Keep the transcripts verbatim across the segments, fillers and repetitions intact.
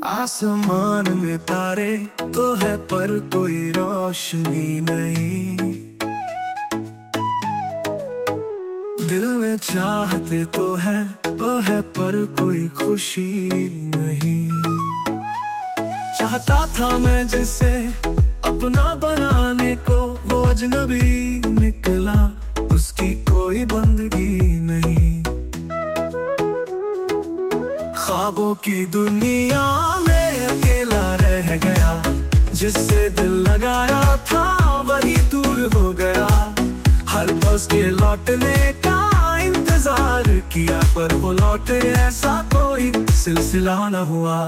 आसमान में तारे तो है पर कोई रोशनी नहीं। दिल में चाहते तो है वो है पर कोई खुशी नहीं। चाहता था मैं जिसे अपना बनाने को, वो अजनबी निकला, उसकी कोई बंदगी नहीं। ख्वाबों की दुनिया में अकेला रह गया, जिससे दिल लगाया था वही दूर हो गया। हर बस के लौटने का इंतजार किया, पर वो लौटे ऐसा कोई सिलसिला न हुआ।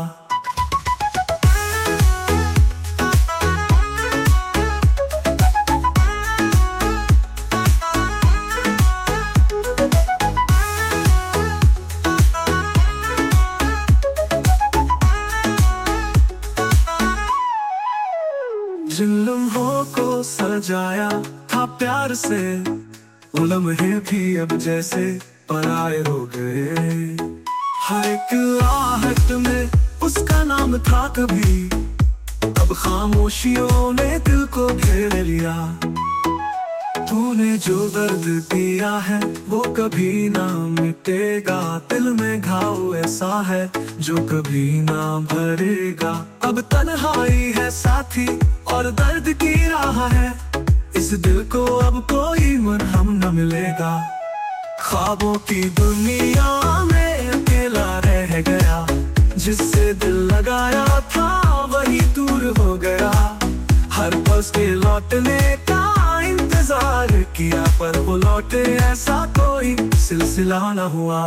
जिन लम्हों को सजाया था प्यार से, वो लम्हे भी अब जैसे पराए हो गए। हर एक आहट में उसका नाम था कभी, अब खामोशियों ने दिल को घेर लिया। तूने जो दर्द दिया है वो कभी ना मिटेगा, दिल में घाव ऐसा है जो कभी ना भरेगा। अब तन्हाई है साथी और दर्द की राह है, इस दिल को अब कोई मरहम न मिलेगा। ख्वाबों की दुनिया में अकेला रह गया, जिससे दिल लगाया था वही दूर हो गया। हर पल के लौटने का इंतजार किया, पर वो लौटे ऐसा कोई सिलसिला न हुआ।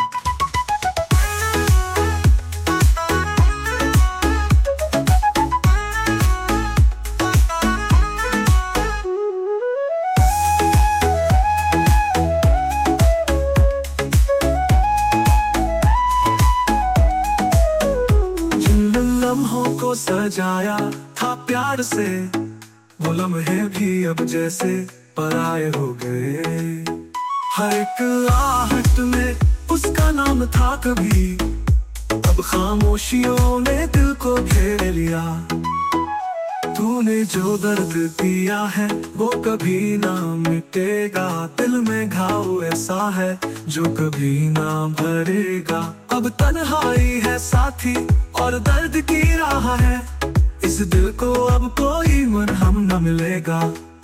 लम्हों को सजाया था प्यार से, वो लम्हे भी अब जैसे पराए हो गए। हर एक आहट में उसका नाम था कभी, अब खामोशियों ने दिल को घेर लिया। तूने जो दर्द दिया है वो कभी ना मिटेगा, दिल में घाव ऐसा है जो कभी ना भरेगा। अब तन्हाई है साथी और दर्द की राह है, इस दिल को अब कोई मरहम न मिलेगा।